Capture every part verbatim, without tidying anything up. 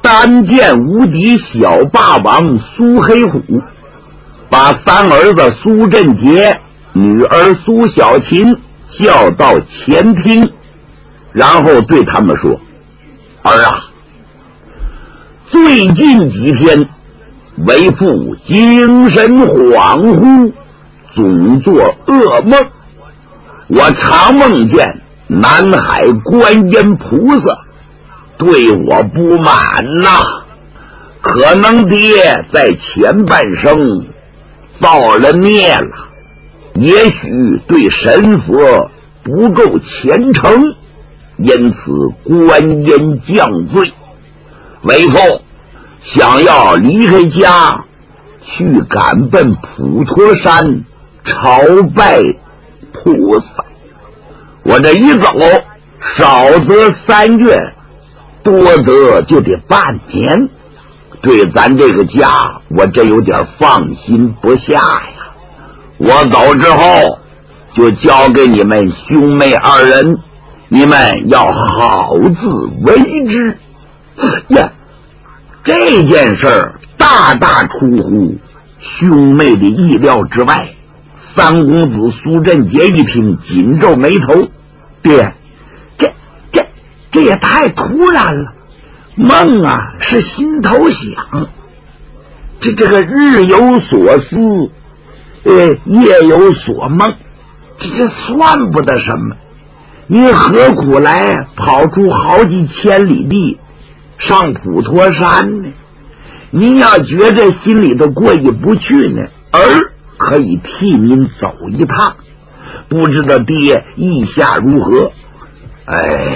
单剑无敌小霸王苏黑虎，把三儿子苏振杰、女儿苏小琴叫到前厅，然后对他们说：儿啊，最近几天为父精神恍惚，总做噩梦，我常梦见南海观音菩萨对我不满呐、啊，可能爹在前半生造了孽了，也许对神佛不够虔诚，因此观音降罪，为父想要离开家去赶奔普陀山朝拜菩萨。我这一走，少则三月，多则就得半年，对咱这个家我这有点放心不下呀。我走之后就交给你们兄妹二人，你们要好自为之呀。这件事儿大大出乎兄妹的意料之外。三公子苏振杰一听，紧皱眉头：爹，这这这也太突然了。梦啊是心头想，这这个日有所思，呃，夜有所梦，这这算不得什么。你何苦来跑出好几千里地上普陀山呢？您要觉着心里头过意不去呢，儿可以替您走一趟，不知道爹意下如何？哎，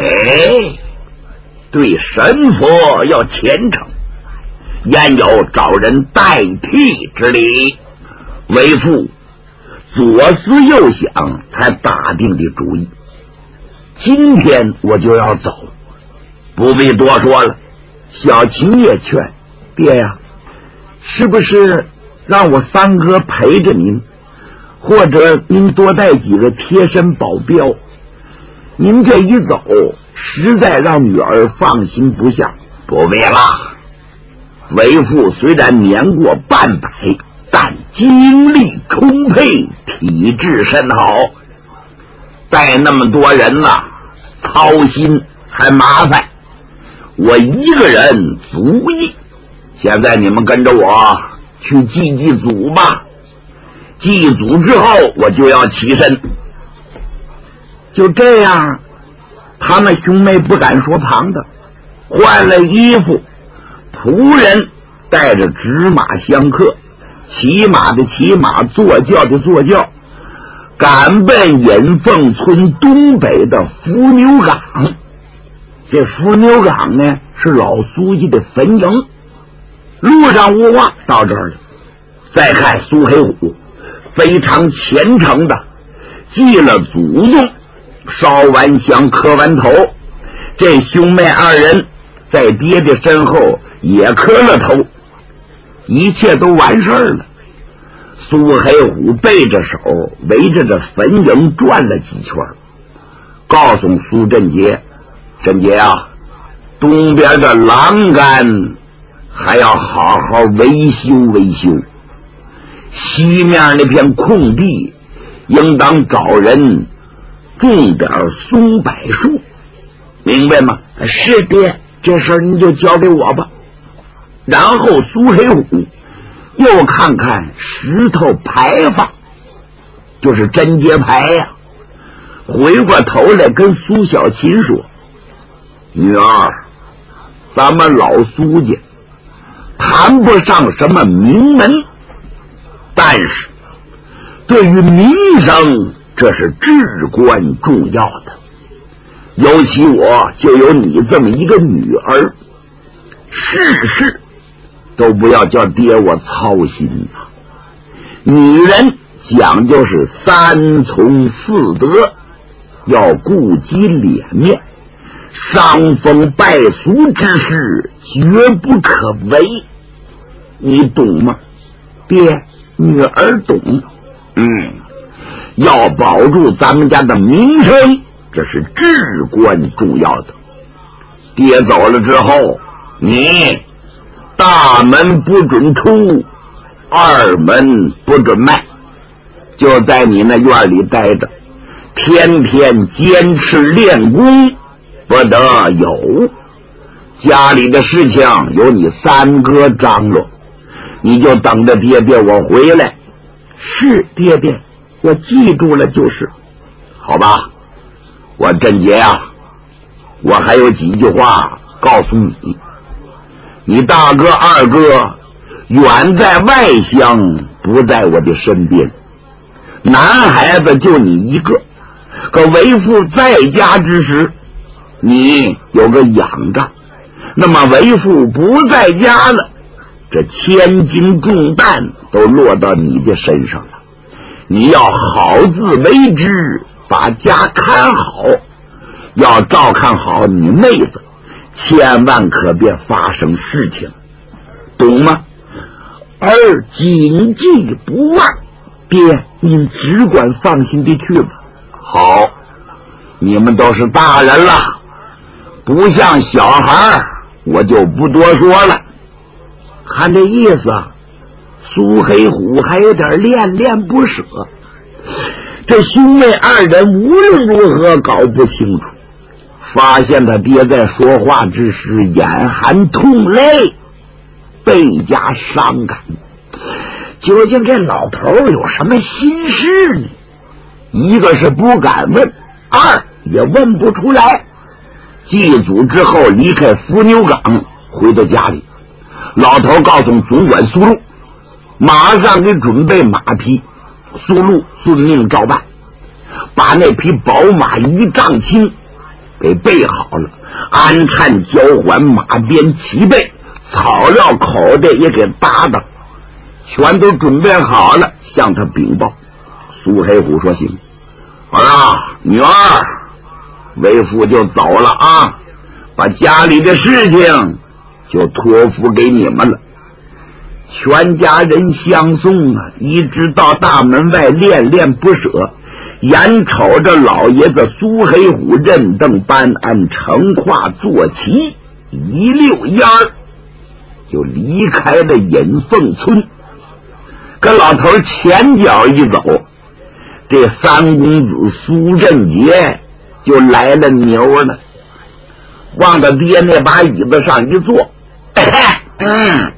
对神佛要虔诚，焉有找人代替之理？为父左思右想，才打定的主意。今天我就要走，不必多说了。小琴也劝爹呀，是不是让我三哥陪着您，或者您多带几个贴身保镖？您这一走，实在让女儿放心不下。不必了，为父虽然年过半百，但精力充沛，体质甚好，带那么多人呐、啊，操心还麻烦，我一个人足矣。现在你们跟着我去祭祭祖吧，祭祖之后我就要起身。就这样，他们兄妹不敢说旁的，换了衣服，仆人带着纸马相客，骑马的骑马，坐轿的坐轿，赶奔引凤村东北的伏牛岗。这伏牛岗呢，是老苏家的坟茔。路上无话，到这儿了。再看苏黑虎非常虔诚的祭了祖宗，烧完香磕完头，这兄妹二人在爹的身后也磕了头，一切都完事儿了。苏黑虎背着手围着这坟茔转了几圈，告诉苏振杰：振杰啊，东边的栏杆还要好好维修维修，西面那片空地应当找人种点松柏树，明白吗？是爹，这事儿你就交给我吧。然后苏黑虎又看看石头牌坊，就是贞节牌呀、啊，回过头来跟苏小琴说：女儿，咱们老苏家谈不上什么名门，但是对于民生这是至关重要的，尤其我就有你这么一个女儿，事事都不要叫爹我操心啊。女人讲究是三从四德，要顾及脸面，伤风败俗之事绝不可为，你懂吗？爹，女儿懂。嗯，要保住咱们家的名声，这是至关重要的。爹走了之后， 你大门不准出，二门不准迈，就在你那院里待着，天天坚持练功，不得有。家里的事情由你三哥张罗，你就等着爹爹我回来。是爹爹，我记住了就是。好吧，我郑杰啊，我还有几句话告诉你。你大哥二哥远在外乡，不在我的身边，男孩子就你一个，可为父在家之时，你有个仰仗，那么为父不在家了，这千斤重担都落到你的身上了。你要好自为之，把家看好，要照看好你妹子，千万可别发生事情，懂吗？而谨记不忘。爹，您只管放心的去吧。好，你们都是大人了，不像小孩，我就不多说了。看这意思啊，苏黑虎还有点恋恋不舍。这兄妹二人无论如何搞不清楚，发现他爹在说话之时眼含痛泪，倍加伤感。究竟这老头有什么心事呢？一个是不敢问，二也问不出来。祭祖之后离开伏牛岗，回到家里，老头告诉总管苏禄，马上给准备马匹。苏禄遵命照办，把那匹宝马一丈青给备好了，鞍颤交环，马鞭齐备，草料口袋也给搭的，全都准备好了，向他禀报。苏黑虎说：“行，儿啊，女儿，为父就走了啊，把家里的事情就托付给你们了。”全家人相送啊，一直到大门外恋恋不舍，眼瞅着老爷子苏黑虎任登班安，乘胯坐骑，一溜烟儿就离开了引凤村。跟老头前脚一走，这三公子苏振杰就来了牛了，往他爹那把椅子上一坐，嗯，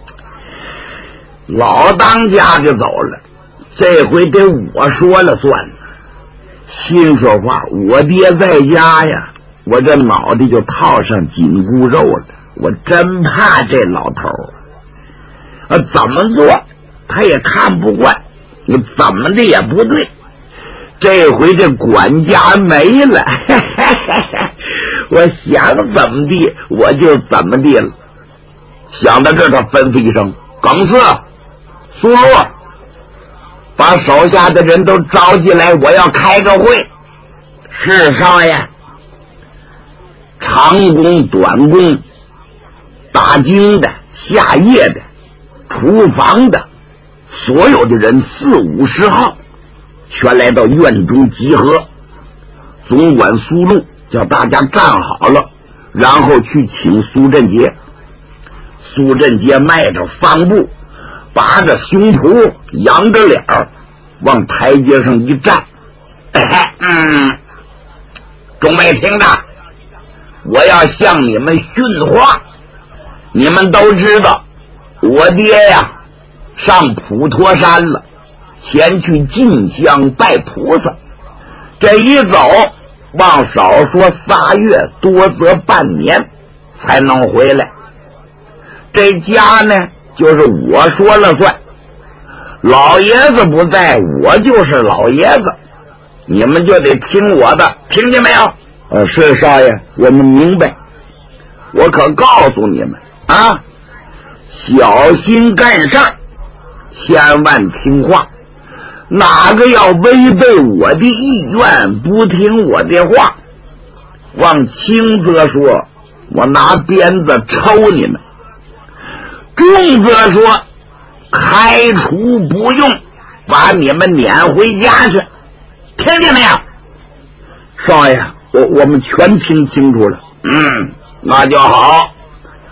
老当家就走了，这回得我说了算。心说话，我爹在家呀，我这脑袋就套上紧箍肉了。我真怕这老头啊，怎么做他也看不惯，你怎么的也不对。这回这管家没了，我想怎么地我就怎么地了。想到这，他吩咐一声：“耿四、苏禄，把手下的人都召进来，我要开个会。”是少爷。长工、短工、打更的、下夜的、厨房的，所有的人四五十号全来到院中集合。总管苏禄叫大家站好了，然后去请苏振杰。苏振杰迈着方步，拔着胸脯，扬着脸儿，往台阶上一站。嗯，众位听着，我要向你们训话。你们都知道，我爹呀上普陀山了，前去进香拜菩萨。这一走，往少说仨月，多则半年才能回来。这家呢，就是我说了算。老爷子不在，我就是老爷子，你们就得听我的，听见没有？呃，是少爷，我们明白。我可告诉你们啊，小心干事儿，千万听话。哪个要违背我的意愿，不听我的话，往轻则说，我拿鞭子抽你们；重则说，开除不用，把你们撵回家去。听见没有？少爷，我我们全听清楚了。嗯，那就好。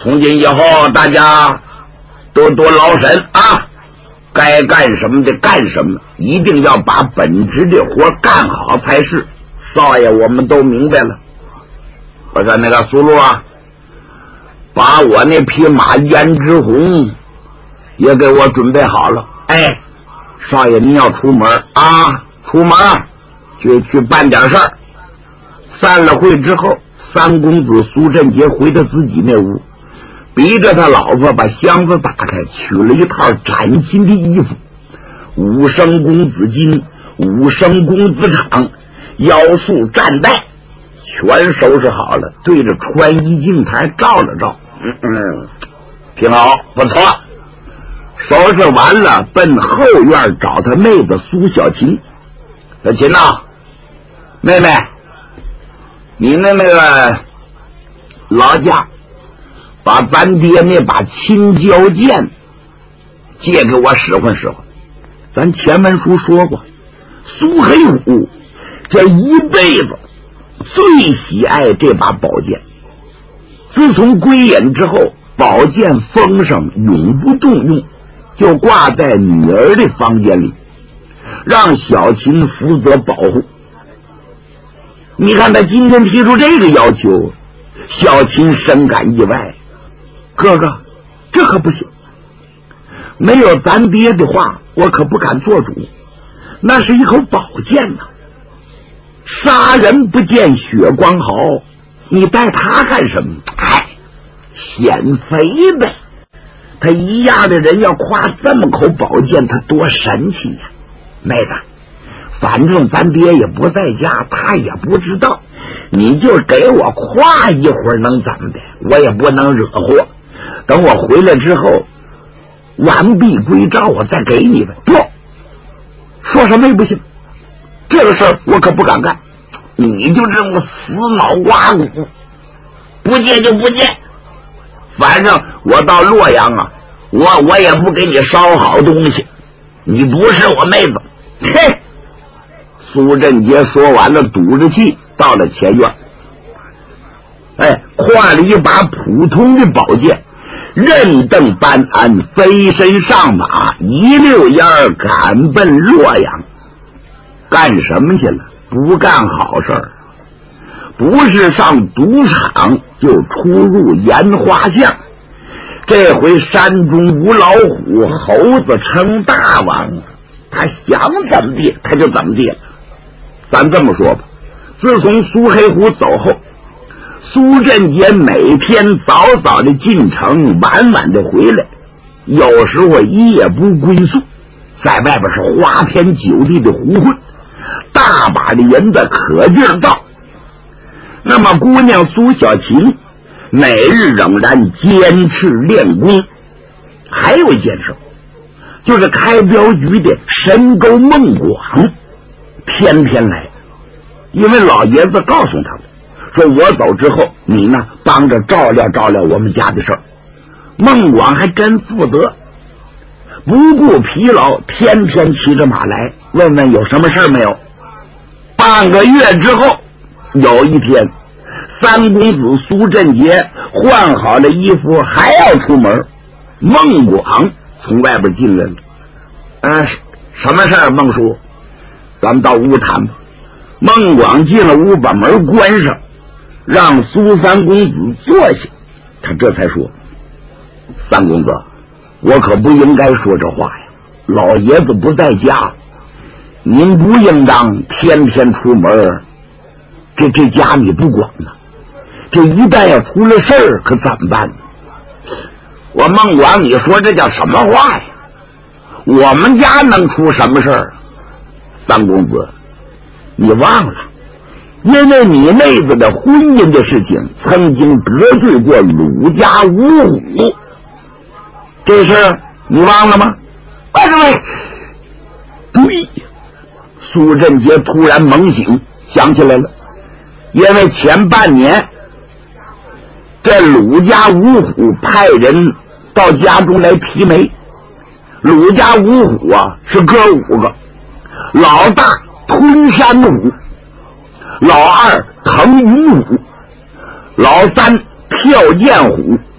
从今以后大家多多劳神啊，该干什么的干什么，一定要把本职的活干好才是。少爷我们都明白了。我说那个苏路啊，把我那匹马胭脂红也给我准备好了。哎，少爷您要出门啊，出门去去办点事儿。散了会之后，三公子苏振杰回到自己那屋，逼着他老婆把箱子打开，取了一套崭新的衣服，五升公子金，五升公子场，腰束战带，全收拾好了，对着穿衣镜台照了照，嗯嗯，挺好，不错。收拾完了，奔后院找他妹子苏小琴。小琴呐、啊，妹妹，你的那个老家把咱爹那把青椒剑借给我使唤使唤。咱前文书说过，苏黑虎这一辈子最喜爱这把宝剑，自从归隐之后，宝剑风声永不动用，就挂在女儿的房间里，让小琴负责保护。你看他今天提出这个要求，小琴深感意外。哥哥，这可不行，没有咱爹的话，我可不敢做主。那是一口宝剑呐、啊，杀人不见血光毫，你带他干什么？哎，显肥呗。他一样的人要夸这么口宝剑，他多神气呀、啊！妹子，反正咱爹也不在家，他也不知道，你就给我夸一会儿能怎么的？我也不能惹祸。等我回来之后完璧归赵，我再给你们。不说什么也不行，这个事儿我可不敢干。你就这么死脑瓜骨，不借就不借。反正我到洛阳啊，我我也不给你烧好东西。你不是我妹子。嘿，苏振杰说完了，堵着气到了前院，哎，挎了一把普通的宝剑，任登班鞍，飞身上马，一溜烟儿赶奔洛阳。干什么去了？不干好事儿，不是上赌场就出入烟花巷。这回山中无老虎，猴子称大王，他想怎么地他就怎么地了。咱这么说吧，自从苏黑虎走后，苏振杰每天早早的进城，晚晚的回来，有时候一夜不归宿，在外边是花天酒地的胡混，大把的银子可劲儿造。那么姑娘苏小琴每日仍然坚持练功。还有一件事，就是开镖局的神沟孟广天天来，因为老爷子告诉他们说，我走之后你呢帮着照料照料我们家的事儿。孟广还真负责，不顾疲劳，天天骑着马来，问问有什么事没有。半个月之后，有一天，三公子苏振杰换好了衣服还要出门，孟广从外边进来了。呃，什么事儿？孟叔，咱们到屋谈吧。孟广进了屋，把门关上，让苏三公子坐下。他这才说：三公子，我可不应该说这话呀，老爷子不在家，您不应当天天出门，这这家你不管呢，这一旦要出了事儿可怎么办呢？我孟广，你说这叫什么话呀？我们家能出什么事儿？三公子，你忘了，因为你妹子的婚姻的事情，曾经得罪过鲁家五虎，这事你忘了吗？喂喂，对，苏振杰突然猛醒，想起来了，因为前半年这鲁家五虎派人到家中来提媒。鲁家五虎啊是哥五个，老大吞山虎，老二腾云虎，老三跳涧虎，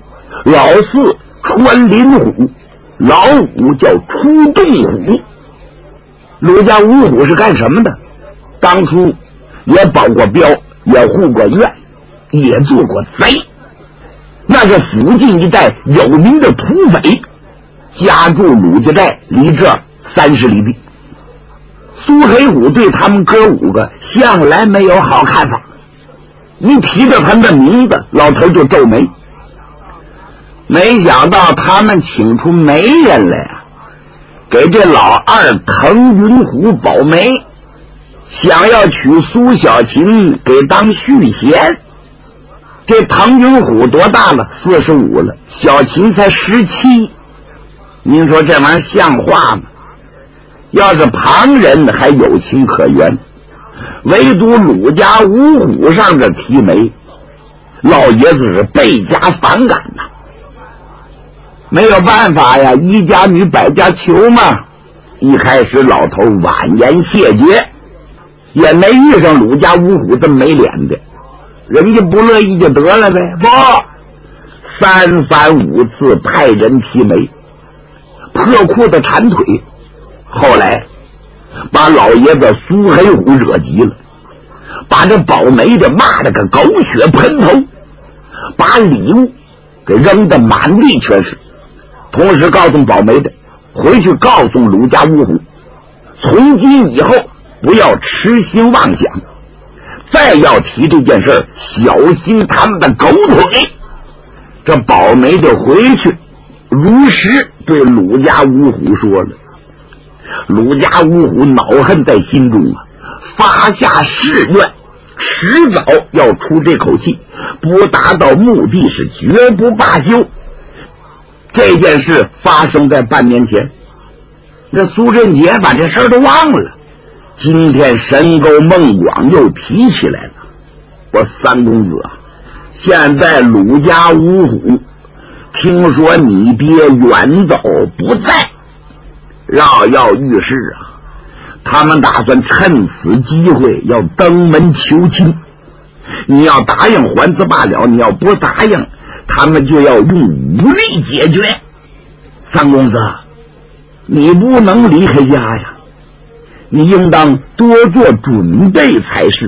老四穿林虎，老五叫出洞虎。鲁家五虎是干什么的？当初也保过镖，也护过院，也做过贼，那是附近一带有名的土匪，家住鲁家寨，离这三十里地。苏黑虎对他们哥五个向来没有好看法，一提到他们的名字，老头就皱眉。没想到他们请出媒人来啊，给这老二腾云虎保媒，想要娶苏小琴给当续弦。这腾云虎多大了？四十五了，小琴才十七。您说这玩意儿像话吗？要是旁人还有情可原，唯独鲁家五虎上这提媒，老爷子是倍加反感呐。没有办法呀，一家女百家求嘛。一开始老头婉言谢绝，也没遇上鲁家五虎这么没脸的，人家不乐意就得了呗。不，三番五次派人提媒，破裤子缠腿，后来把老爷子苏黑虎惹急了，把这保媒的骂了个狗血喷头，把礼物给扔得满地全是，同时告诉保媒的回去告诉鲁家五虎，从今以后不要痴心妄想，再要提这件事小心他们的狗腿。这保媒的回去如实对鲁家五虎说了，鲁家五虎恼恨在心中啊，发下誓愿，迟早要出这口气，不达到目的是绝不罢休。这件事发生在半年前，这苏振杰把这事儿都忘了，今天神沟孟广又提起来了。我三公子啊，现在鲁家五虎听说你爹远走不在，绕耀御史啊，他们打算趁此机会要登门求亲。你要答应还则罢了，你要不答应，他们就要用武力解决。三公子，你不能离开家呀，你应当多做准备才是。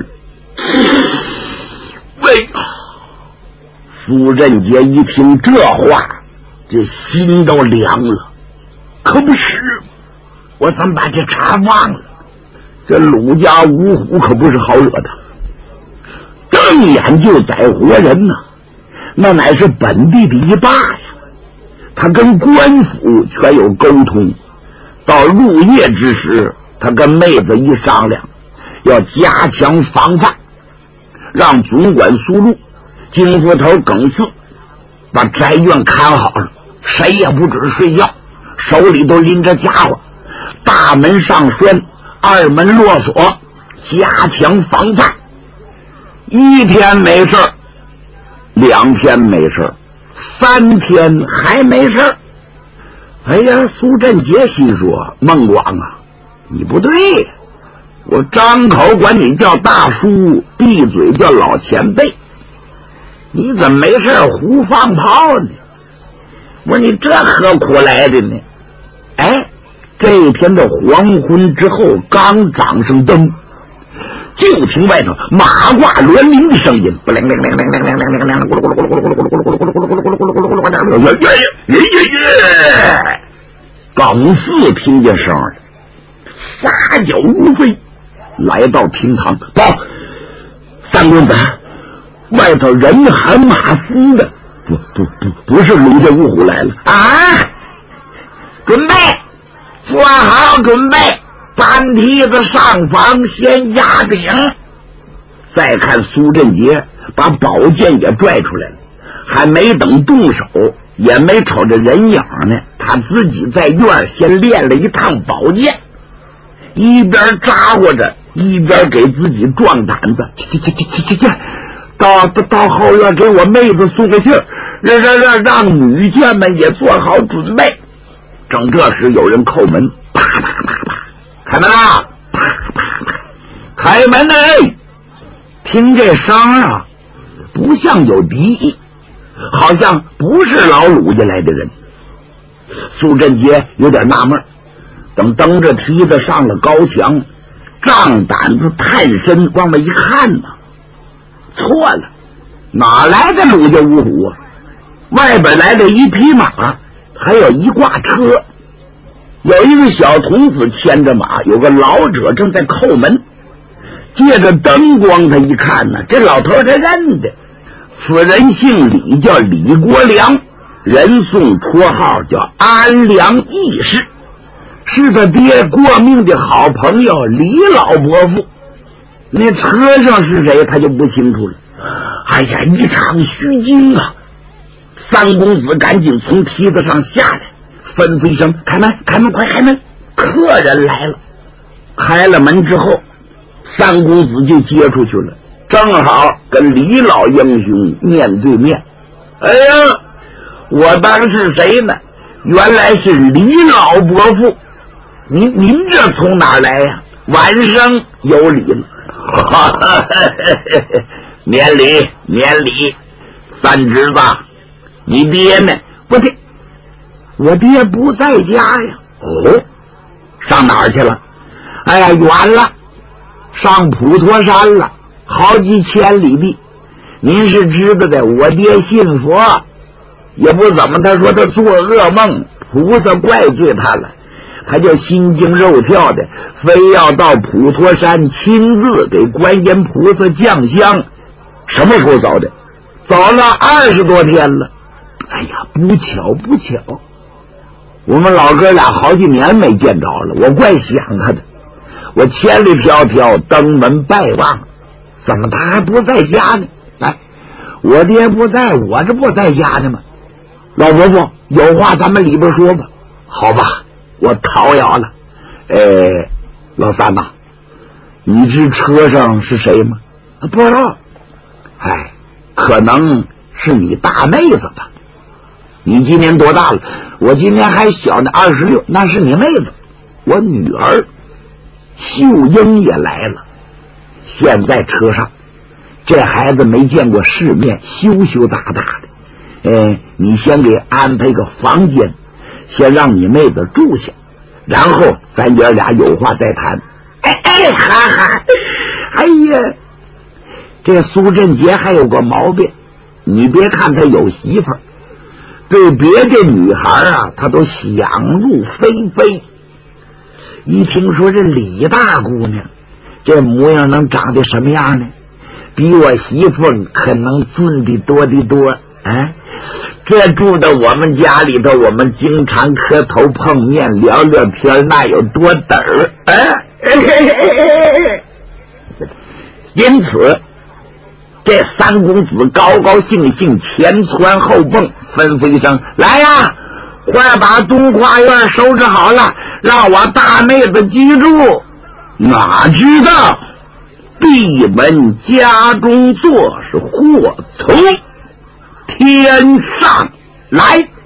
喂，苏振杰一听这话，这心都凉了。可不是，我怎么把这茬忘了？这鲁家五虎可不是好惹的，瞪眼就宰活人呐、啊，那乃是本地的一霸呀。他跟官府全有沟通，到入夜之时，他跟妹子一商量，要加强防范，让总管苏禄、金斧头耿四把宅院看好了，谁也不准睡觉，手里都拎着家伙，大门上栓，二门落锁，加强防范。一天没事，两天没事，三天还没事。哎呀，苏振杰心说，孟广啊，你不对，我张口管你叫大叔，闭嘴叫老前辈，你怎么没事胡放炮呢？我说你这何苦来的呢？哎，这一天的黄昏之后，刚掌上灯，就听外头马褂銮铃的声音，不灵灵灵灵灵灵灵灵灵，咕噜咕噜咕噜咕噜咕噜咕噜咕噜咕噜咕噜咕噜咕噜咕噜咕噜咕噜咕噜咕噜咕噜，耶耶耶！耿四听见声儿，撒脚如飞，来到厅堂，报三公子，外头人喊马嘶的，不不不，不是鲁家五虎来了啊！准备，做好准备。搬梯子上房，先压饼。再看苏振杰把宝剑也拽出来了，还没等动手，也没瞅着人影呢，他自己在院先练了一趟宝剑，一边扎呼着，一边给自己壮胆子。去去去去去去，到到后院给我妹子送个信儿，让让让让女眷们也做好准备。正这时有人叩门，啪啪啪啪。开门啊！啪啪啪！开门嘞！听这声啊，不像有敌意， 好像不是老鲁家来的人。苏振杰有点纳闷，等蹬着梯子上了高墙，仗胆子探身往外一看呢，错了，哪来的鲁家五虎啊？外边来了一匹马，还有一挂车，有一个小童子牵着马，有个老者正在叩门。借着灯光，他一看呢，这老头他认得，此人姓李，叫李国良，人送绰号叫安良义士，是他爹过命的好朋友李老伯父。那车上是谁他就不清楚了。哎呀，一场虚惊啊！三公子赶紧从梯子上下来，吩咐一声：“开门，开门，快开门！”客人来了。开了门之后，三公子就接出去了，正好跟李老英雄面对面。哎呀，我当是谁呢？原来是李老伯父。您您这从哪儿来呀？晚生有礼了。免礼免礼，三侄子，你爹呢？我爹，我爹不在家呀。哦，上哪儿去了？哎呀，远了，上普陀山了，好几千里地。您是知道的，我爹信佛，也不怎么，他说他做噩梦，菩萨怪罪他了，他就心惊肉跳的，非要到普陀山亲自给观音菩萨降香。什么时候走的？走了二十多天了。哎呀，不巧不巧，我们老哥俩好几年没见着了，我怪想他的。我千里迢迢登门拜望，怎么他还不在家呢？哎，我爹不在，我这不在家呢吗？老伯父，有话咱们里边说吧。好吧，我讨咬了。哎，老三呐，你知车上是谁吗？不知道。哎，可能是你大妹子吧。你今年多大了？我今年还小呢，二十六。那是你妹子，我女儿秀英也来了。现在车上，这孩子没见过世面，羞羞答答的。哎，你先给安排个房间，先让你妹子住下，然后咱爷俩有话再谈。哎哎，哈哈，哎呀，这苏振杰还有个毛病，你别看他有媳妇儿，对别的女孩啊，他都想入非非。一听说这李大姑娘这模样能长得什么样呢？比我媳妇可能尊的多的多。哎，这住到我们家里头，我们经常磕头碰面聊聊天，那有多嘚儿。哎，因此这三公子高高兴兴前窜后蹦，吩咐一声：“来呀，快把东花园收拾好了，让我大妹子居住。”哪知道闭门家中坐，是祸从天上来。